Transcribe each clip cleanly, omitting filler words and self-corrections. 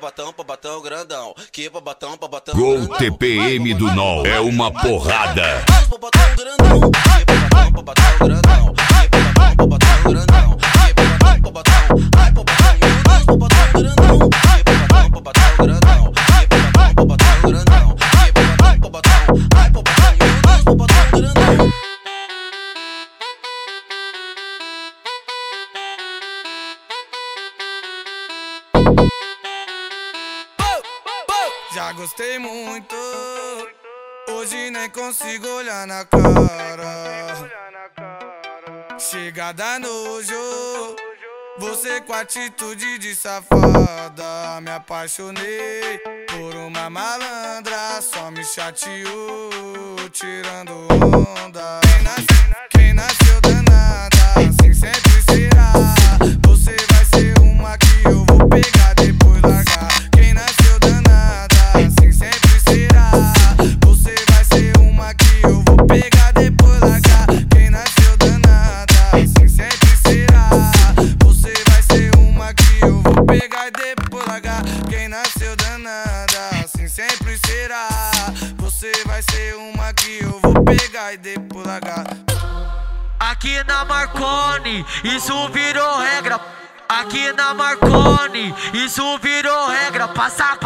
Babatão grandão. Que babatão Gol TPM do NOL é uma porrada. Babatão grandão. Que babatão grandão. Que babatão grandão. Que babatão. Ai babatão, meu Deus, babatão grandão. Que babatão grandão. Que babatão grandão. Que babatão. Ai babatão, meu Deus, babatão grandão. Já gostei muito, hoje nem consigo olhar na cara. Chegada nojo, você com atitude de safada. Me apaixonei por uma malandra, só me chateou, tirando onda. Quem nasceu danada, assim sempre será. Você vai ser uma que eu vou pegar, depois largar. Quem nasceu danada, assim sempre será. Você vai ser uma que eu vou pegar, depois largar. Quem nasceu danada, assim sempre será. Você vai ser uma que eu vou pegar e depois largar. Quem nasceu danada, assim sempre será. Você vai ser uma que eu vou pegar e depois largar. Aqui na Marconi, isso virou regra. Aqui na Marconi, isso virou regra. Passar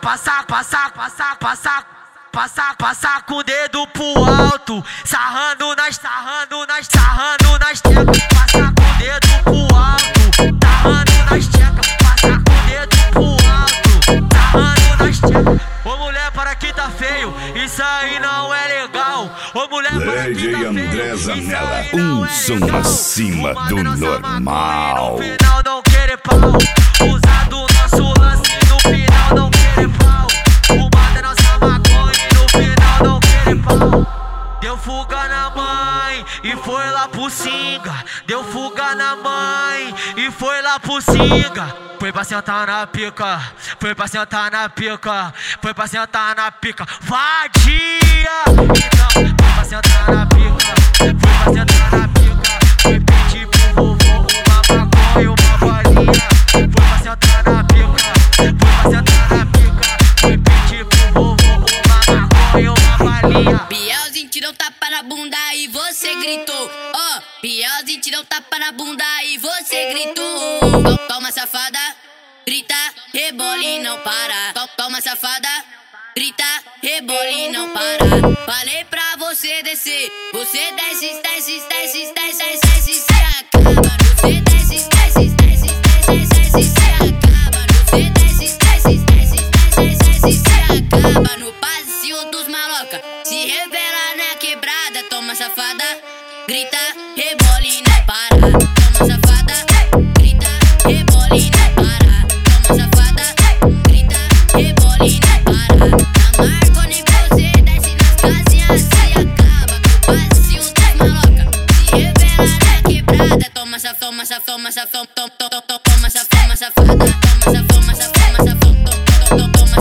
com o dedo pro alto. Sarrando nas teclas. Passar com o dedo pro alto. Sarrando nas teclas. Passar com o dedo pro alto. Sarrando nas teclas. Ô mulher, para que tá feio, isso aí não é legal. Ô mulher, para que DJ tá André feio, Zanella, isso aí não é som legal. acima do normal. No final não querer pau. Usar do nosso lance no final não querer pau. Fumada nossa maconha e no final não querer pau. Deu fuga na mãe e foi lá pro Singa. Deu fuga na mãe e foi lá pro Singa. Foi pra sentar na pica, foi pra sentar na pica, foi pra sentar na pica. Vadia! Então, foi pra sentar na pica, foi pra sentar na pica. Foi pedir pro vovô uma maconha e uma balinha. Foi pra sentar na pica, foi pra sentar na pica. Foi pedir pro vovô uma maconha e uma balinha. Bielzinho tirou tapa na bunda e você gritou. Ó, Bielzinho tirou tapa na bunda e você gritou. Toma safada, grita, rebola e não para. Toma safada, grita, rebola e não para. Falei pra você descer, você desce, desce, desce, desce, desce, se acaba. Você desce, desce, desce, desce, desce, se acaba. Você desce, desce, desce, desce, desce, se acaba. No passeio dos maloca, se revela na quebrada. Toma safada, grita, rebola e não para. Toma safada, grita, rebola e não para. Toma safada, grita, rebola e não para. Na Marconi você desce nas casinhas, se acaba. No passeio dos maloca, se revela na quebrada. Toma safada, toma safada, toma safada, toma safada, toma safada, toma safada, toma safada, toma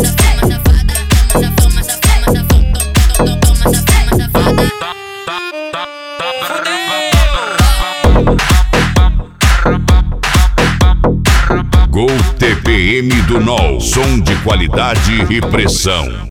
safada. Gol TPM do NOL, som de qualidade e pressão.